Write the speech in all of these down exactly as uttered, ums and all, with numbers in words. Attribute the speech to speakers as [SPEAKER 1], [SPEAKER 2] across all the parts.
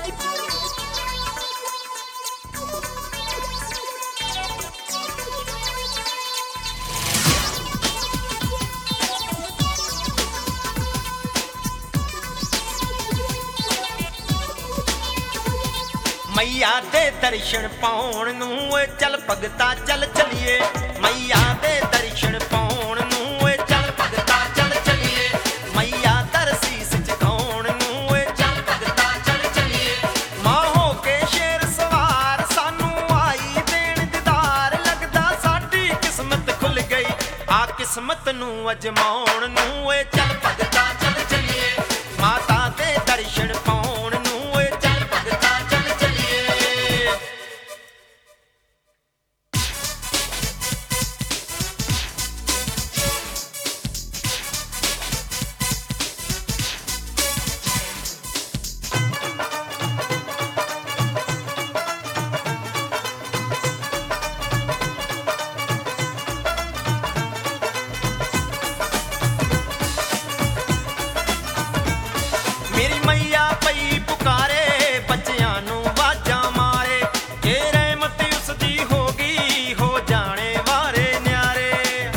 [SPEAKER 1] मैया दे दर्शन पाउण नूं चल भगता चल चलिए। मैया दे दर्शन पाउण नूं चल भगता चल चलिए। मैया दर सीस झुकाउण नूं चल भगता चल चलिए। मां हो के शेर सवार सानू आई देण दीदार, लगदा साडी किस्मत खुल गई आ किस्मत नूं अजमाउण नूं चल भगता चल चलिए। माता दे दर्शन पाउण नूं चल भगता चल चलिए। मेरी मैया पई पुकारे बच्चियां नूं वाजां मारे, जे रहमत उसदी हो गई हो जाने वारे न्यारे।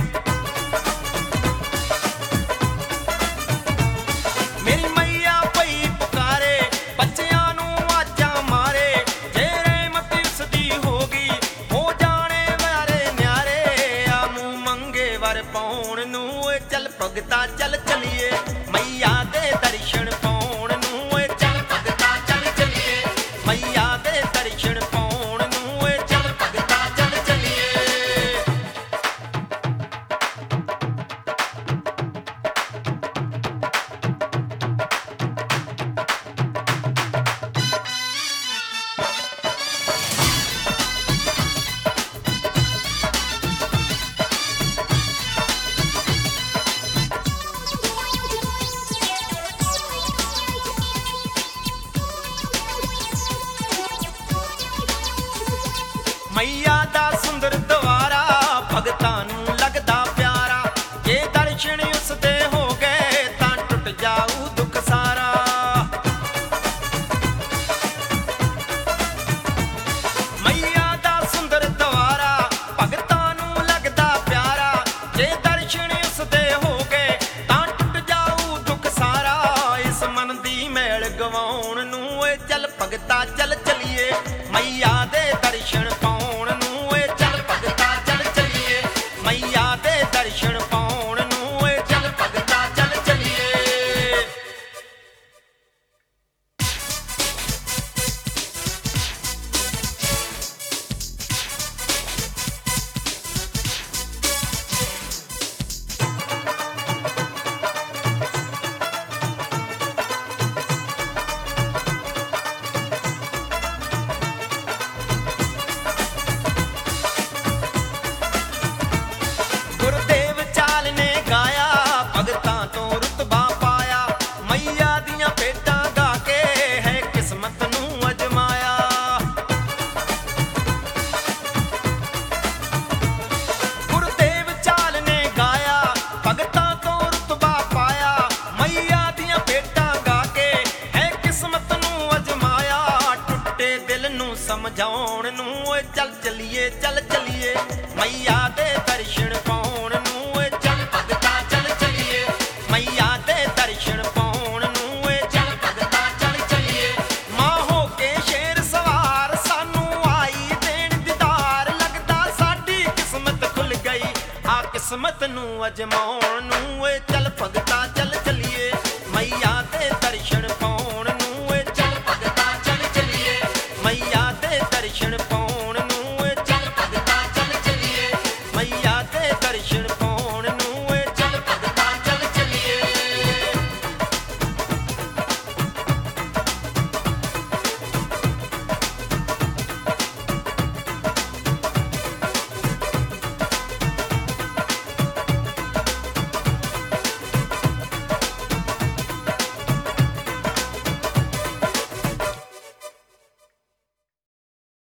[SPEAKER 1] मेरी मैया पई पुकारे बच्चियां नूं वाजां मारे, जे रहमत उसदी हो गई हो जाने वारे न्यारे। आ मूंह मंगे वर पाउण नूं चल भगता चल चलिए। मैया दे दर्शन पाउण नूं चल भगता चल चलिए। मैया दे दर्शन पाउण नूं चल भगता चल चलिए। मैया दा सुंदर द्वारा भगतां नूं लगदा प्यारा, जे दर्शन उसदे हो गए तां टुट जाऊ दुख सारा। मैया दा सुंदर द्वारा भगतां नूं लगदा प्यारा, जे दर्शन उसदे हो गए तां टुट जाऊ दुख सारा। इस मन दी मैल गवाउण नूं चल भगता चल चलिए। मैया दे दर्शन पाउण नूं चल भगता चल चलिए। मैया दे दर्शन पाउण नूं चल भगता चल चलिए। गुरुदेव चाल ने गाया भगतां तो रुतबा पाया, मैया दियां भेटां गा के है किस्मत नूं अजमाया। गुरुदेव चाल ने गाया भगतां तो रुतबा पाया, मैया दियां भेटां गा के है किस्मत नूं अजमाया। टुटे दिल नूं समझाउण नूं चल चलिए चल चलिए। मैया दे दर्शन पाउण नूं चल भगता चल चलिए। मैया दे दर्शन पाउण नूं चल भगता चल चलिए। मां हो के शेर सवार सानू आई देण दीदार, लगदा साडी किस्मत खुल गई आ किस्मत नूं अजमाउण नूं चल भगता चल चलिए। मैया दे दर्शन पाउण नूं चल भगता चल चलिए। मैया दे दर्शन पाउण नूं चल भगता चल चलिए। मैया दे दर्शन